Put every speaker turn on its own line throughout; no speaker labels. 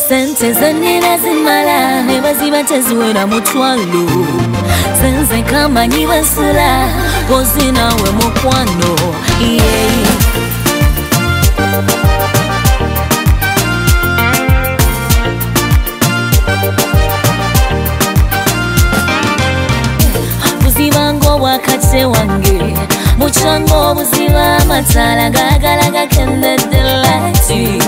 Sente zenina zimala nebaziba teziwera mutwalo zenze kamanyi wensula kozina we mukwano buziba wakate wange muchango buziba matala gagala gakendedde lati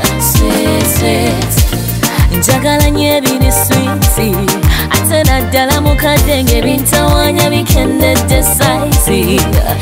sweet njagala nye biri sweet ate naddala mukadde bintawanya bikendedde size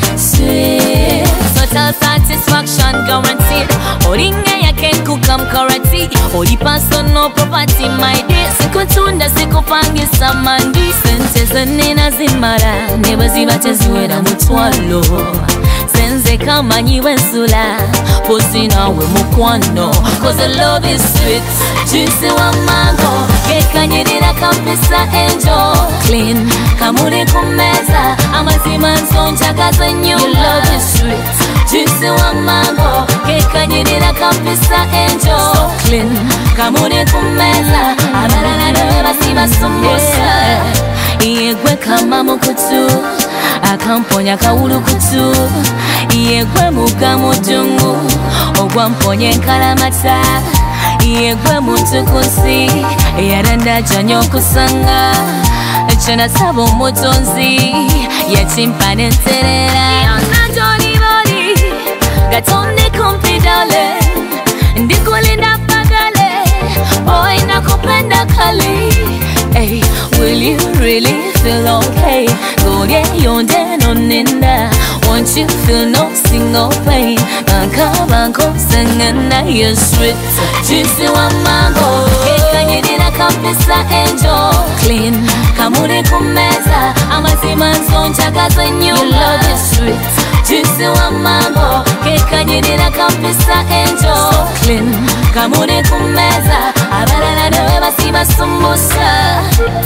sweet total satisfaction guaranteed olinga yakenkuka correctly oli personal property my dear sikutunda sikupangisa mandi sente zenina zimala nebaziba teziwera mutwalo zenze kamanyi wensula pozina we mukwano cause the love is sweet juicy wa mango kekanyirira kampisa angel clean kamuli kumeza amazima nsonjagaza nnyo your love is sweet juicy wa mango kekanyirira kampisa angel so clean kamuli kumeza abalala ne basiba sumbusa yegwe kama mukutu akamponya kawulukutu yegwe muga mujungu ogwamponya enkalamata yegwe muntu kunsi yaranda janyo kusanga ekyo nasaba omutonzi yakimpa nenterera yonatoliboli gatonde kumpi dale ndikulinda pagale boy nakupenda kali hey, will you really feel okay? Go get your den on Ninda. Won't you feel no single pain? Banko singing na you're sweet. Juicy wa mango. Kekanyirira kampisa angel. Clean. Kamuli kumeza. Amazima nsonjagaza nnyo. Your love is sweet. Juicy wa mango. Kekanyirira kampisa angel. So clean. Kamuli kumeza. Abalala ne basiba sumbusa.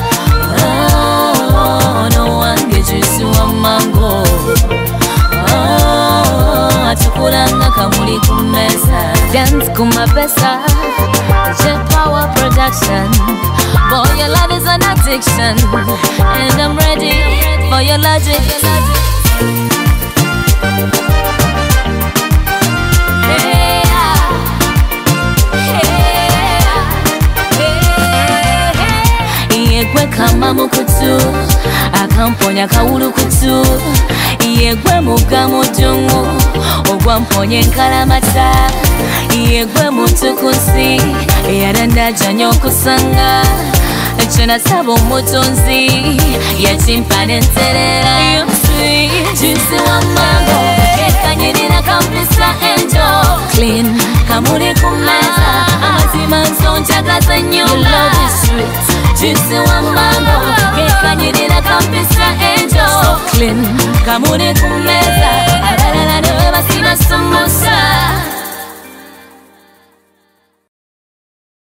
Oh, no one gets juicy wa mango. Oh, atukulanga kamuli kumeza. Dance kumapesa. Jet Power Production. Boy, your love is an addiction, and I'm ready for your logic. Yegwe kama mukutu akamponya kawulukutu yegwe muga mujungu ogwamponya enkalamata yegwe muntu kunsi yaranda janyo kusanga ekyo nasaba omutonzi yakimpa nenterera juicy wa mango kekanyirira kampisa angel clean kamuli kumeza amazima nsonjagaza nnyo love is sweet juicy wa mango kekanyirira kampisa angel so clean kamuli kumeza abalala ne basiba sumbusa